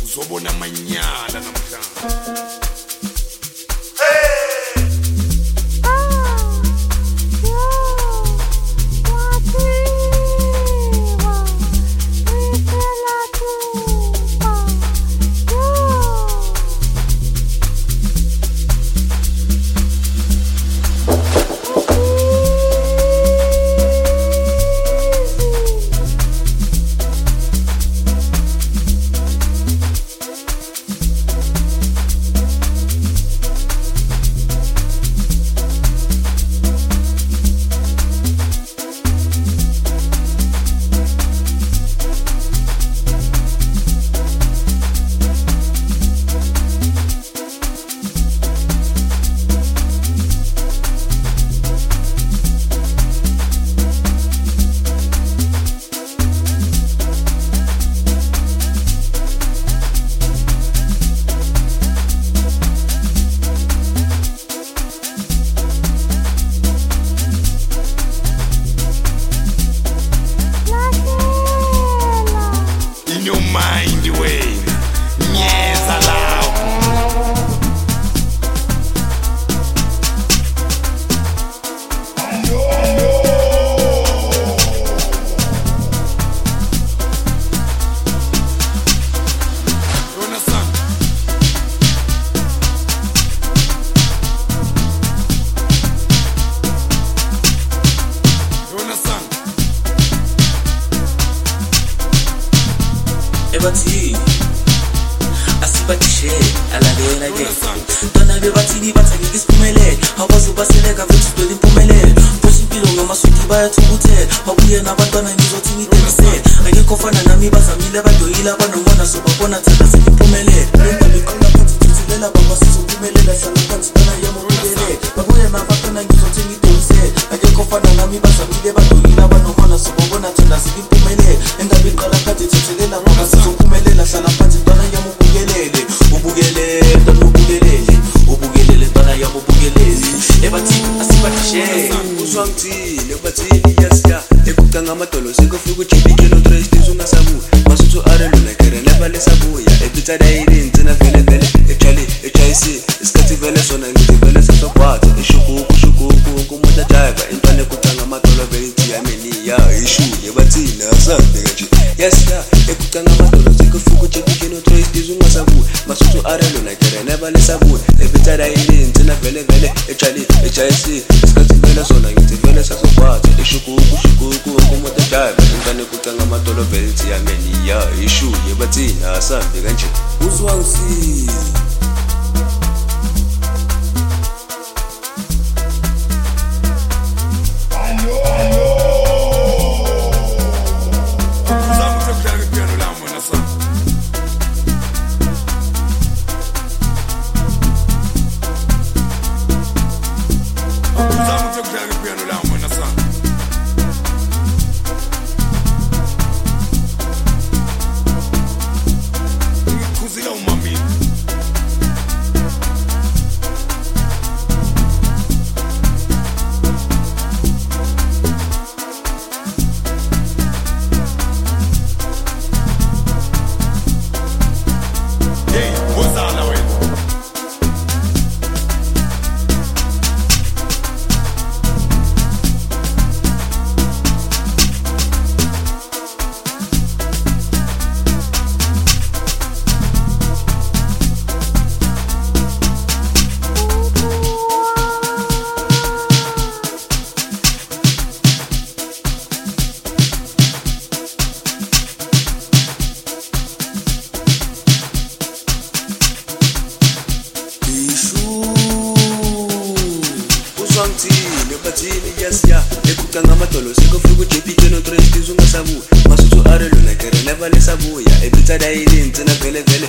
uzobona amanyala namhlanje. Ebathi asibatishe alalena ke Tona bebathini bathake isiphumelele Awazi baseleka futhi sibele impumelelo Futhi impilo ngamaswiti bayathukuthela Babuye nabantwana ngizothi ngidebisele Akekho fana nami bazamile badoyila banomona so babona thanda seliphumelele Ngiqala phansi thuthelela baba sizophumelela hlala phansi tona yamukelele Babuye nabantwana ngizothi ngidebisele Akekho fana nami bazamile badoyila banomona so babona thanda seliphumelele Ngiqala phansi thuthelela baba sizophumelela hlala phansi tona yamukelele Ubukelele tona ubukelele Ubukelele tona yamukelele Ebathi asibatishe Uzwangithini ebathini yasiya Ekucanga amadolo sekufika ujibike no trace ungasabuya Masuthu arelo nakere never lesabuya Epita daily ntsena vele vele HIC isikhathi vele sona ngithi vele sesokwathi Ishukuku umuntu ajayiva intwana ekucanga amadolo vele ithi yameni ya ishu ebathini asabheka nje yasiya ekucanga amadolo sekufika ujibike no trace ungasabuya Masuthu arelo nakere never lesabuya Epita daily ntsena vele vele HIC isikhathi vele sona ngithi vele sesokwathi Ishukuku umuntu ajayiva intwana ekucanga amadolo vele ithi yameni ya ishu ebathini asabheka nje Uzwangithini Uzwangithini ebathini yasiya ekucanga amadolo sekufika ujibike no trace ungasabuya Masuthu arelo nakere never lesabuya Epita daily ntsena vele vele